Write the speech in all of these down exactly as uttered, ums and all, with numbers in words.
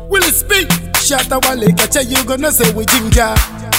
Will it speak? Shut up, Wale, catch you gonna say we ginger.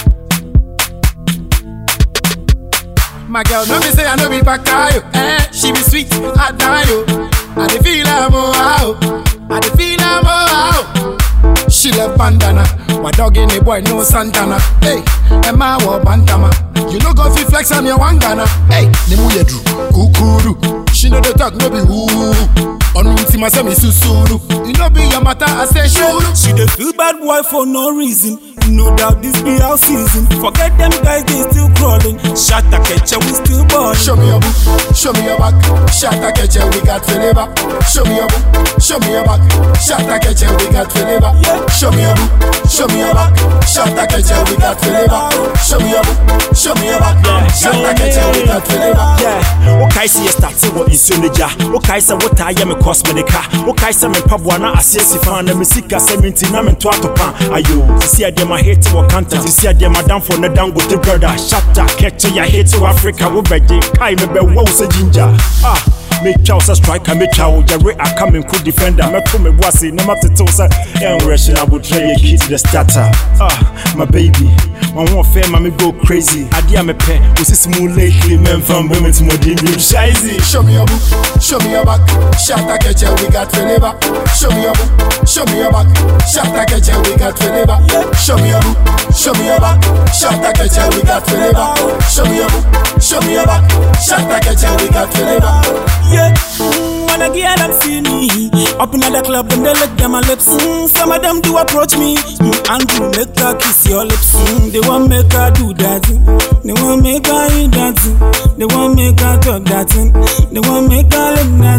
My girl, no me say I no be bakayo. Eh, she be sweet, I die yo. I dey feel her more out. I dey feel her more out. She left bandana. My dog in the boy no Santana. Hey, Emma wa bantama. You no go fi flex on your wangana. Hey, nemu yedru, kukuru. She know the talk no be woo. Onunti masa mi susuru. You know be your matter I say shuru. She dey feel bad boy for no reason. No doubt this be our season. Forget them guys, they still crawling. Shut a catcher, we still balling. Show me your book, show me your back. Shut a catcher, we got flavor. Show me your book, show me your back. Shut a catcher, we got flavor. Show me your book, show me your back. Shut a catcher, we got flavor. Show me your book, show me your back. Shut a catcher, we got flavor. Yeah, okay, see you start to what is in the jar. Okay, so what I am a cosmetica. Okay, so me pabuana, I see si fan, and me sika seventy, I'm in twelve pan. Ayo, see them I hate to Wakanta. See them I down for the down go to brother. Shut up, catch ya hate to Africa. We veggie, kai me be woes a ginger. Ah. Me chow sa striker, me chow Jerry I come in cool defender. Me come me bossy, no matter tosa. And rushing I would try key to the starter. Ah, my baby. My one fair me go crazy. I dear me pen, we see smooth lately. Men from women to my deep shizy. Show me your book, show me your back. Shut a catcher, we got flavor. Show me your book, show me your back. Shut a catcher, we got flavor. Show me your book, show me your back. Shut a catcher, we got flavor. Show me your book, show me your back. Shut a catcher, we got flavor. Yeah, mm, when I get them see me up in the club, and they lick them my lips. Mm, some of them do approach me. Mm, Andrew, make her kiss your lips. Mm, they want make her do that. They want make her eat that. They want make her talk that. They want make her lick that.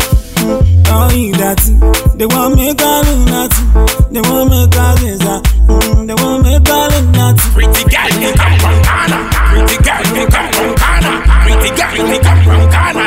Mm, oh, eat that. They want make her lick that. They want make her this that. Mm, they want make her lick that. Pretty girl, me come from Ghana. Pretty girl, me come from Ghana. Pretty girl, me come from Ghana.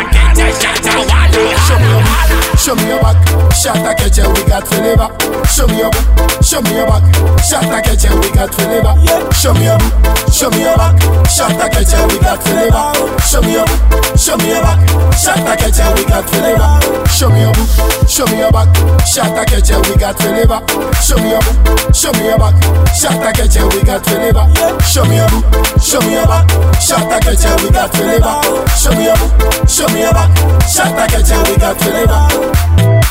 Show me your book, show me your back. Shut a catcher, we got flavor. Show me your book, show me your back. Shut a catcher, we got flavor. Show me your book, show me your back. Shut a catcher, we got flavor. Show me your book, show me your back. Shut a catcher, we got flavor. Show me your book, show me your back. Shut a catcher, we got flavor. Show me your book, show me your back. Shut a catcher, we got flavor. Show me your book, show me your back. Shut a catcher, we got flavor. Show me your book, show me your back. Shut a catcher, we got flavor.